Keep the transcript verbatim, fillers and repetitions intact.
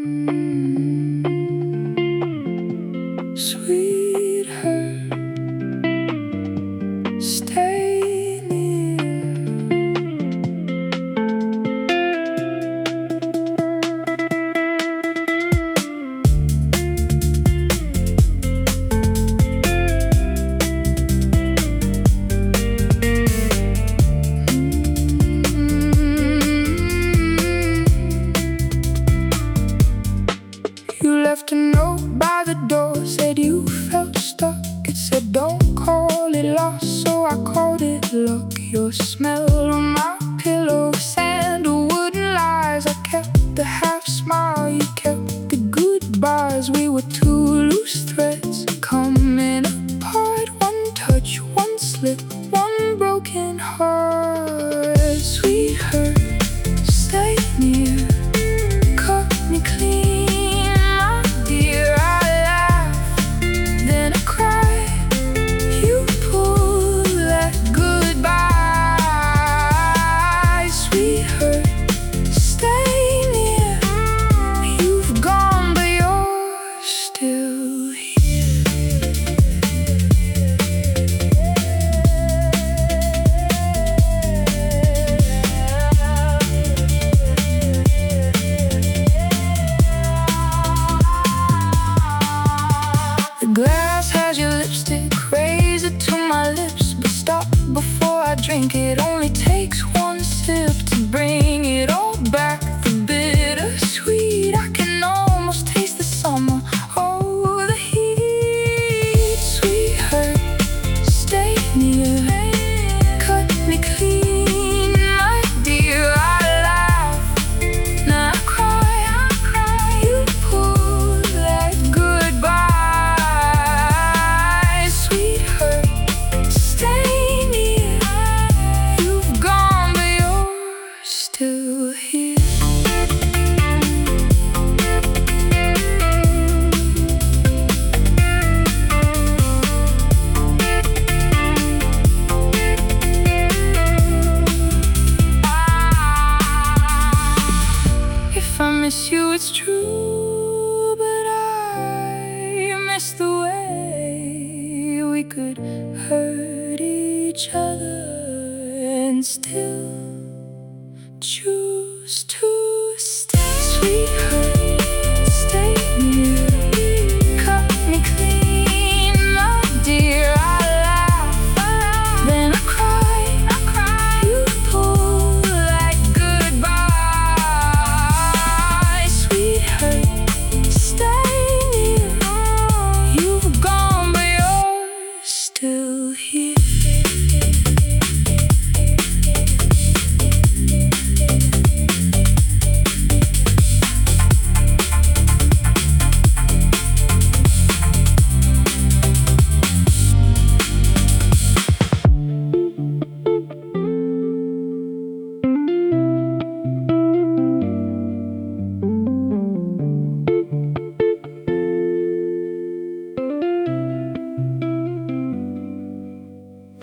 Sweetheart, stay near. You left a note by the door, said you felt stuck. It said don't call it lost, so I called it luck. Your smell on my pillow, sandalwood and lies. I kept the half smile, you kept the goodbyes. We were two loose threads coming apart. One touch, one slip, one broken heart. Sweetheart, stay near, cut me clean. Glass has your lipstick, raise it to my lips, but stop before I drink it. Only takes one sip to bring it all back. The bittersweet, I can almost taste the summer. Oh, the heat. Sweetheart, stay near, cut me clean, my dear. I laugh, now I cry, I cry. You pull that goodbye. Still here. If I miss you, it's true, but I miss the way we could hurt each other and still choose to stay. Sweetheart, stay near, cut me clean, my dear. I laugh, I laugh, then I cry, I cry. You pull that goodbye. Sweetheart, stay near. You've gone, but you're still here.